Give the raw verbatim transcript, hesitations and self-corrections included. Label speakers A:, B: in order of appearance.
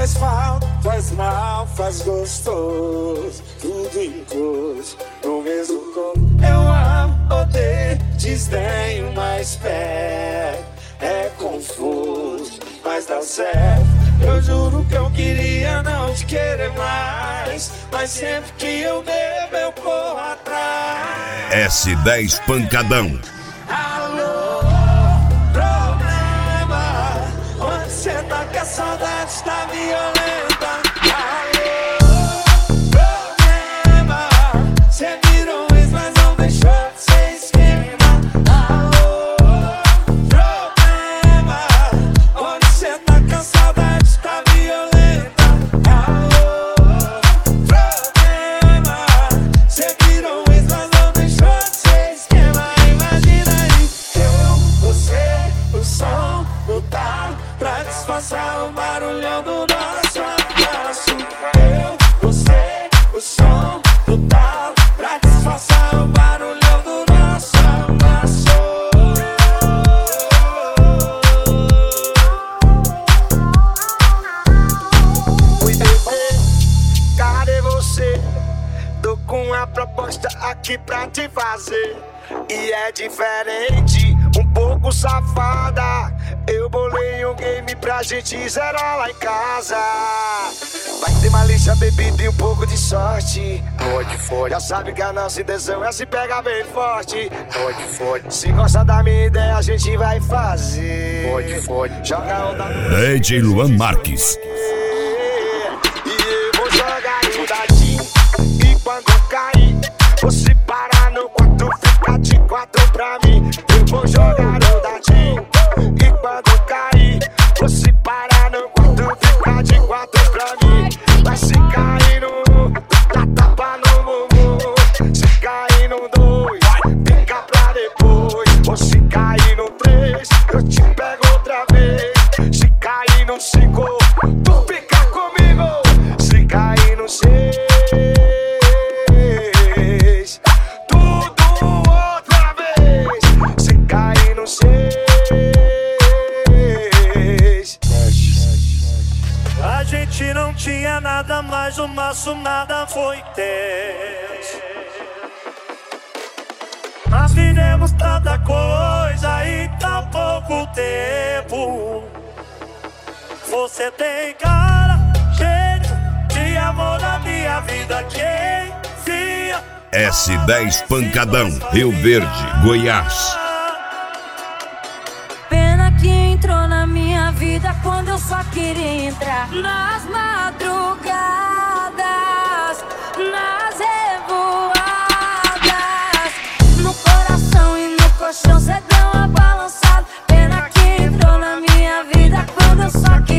A: faz falta, faz mal, faz gostoso, tudo incluso no mesmo corpo. Eu amo, odeio, desdenho, mas perto. É confuso, mas dá certo. Eu juro que eu queria não te querer mais, mas sempre que eu bebo eu corro atrás.
B: S dez Pancadão.
A: Alô, problema, onde cê tá que a saudade tá violenta. Alô, problema, cê virou ex, mas não deixou de ser esquema. Alô, problema, onde cê tá que a saudade tá violenta. Alô, problema, cê virou ex, mas não deixou de ser esquema. Imagina aí, eu, você, o som, o talo, pra disfarçar o barulhão do nosso abraço. Eu, você, o som, o talo, pra disfarçar o barulhão do nosso abraço.
C: Oi, bebê, cadê você? Tô com uma proposta aqui pra te fazer. E é diferente, um pouco safada. Eu bolei um game pra gente zerar lá em casa. Vai ter malícia, bebida e um pouco de sorte. Pode, pode. Já sabe que a nossa intenção é se pegar bem forte. Pode, pode. Se gosta da minha ideia, a gente vai fazer. Pode, pode. Joga onda no
B: D J Luan Marques.
C: e eu vou jogar no dadinho. E quando cair, você parar no quarto, fica de quatro pra mim. Eu vou jogar no dadinho. E quando cair, você parar no quarto, fica de quatro pra mim. Vai se cair no, dá tapa no bumbum. Se cair no dois, fica pra depois. Ou se cair no três, eu te pego outra vez. Se cair no cinco, tu fica comigo. Se cair no seis, tudo outra vez. Se cair no seis.
A: A gente não tinha nada, mas o nosso nada foi ter. Nós vivemos tanta coisa em tão pouco tempo. Você tem cara, jeito de amor na minha vida. Quem via
B: S dez Pancadão, Rio Verde, Goiás.
D: Pena que entrou na minha vida quando eu só queria entrar. Nas madrugadas, nas revoadas, no coração e no colchão cê deu uma balançada. Pena que entrou na minha vida quando eu só queria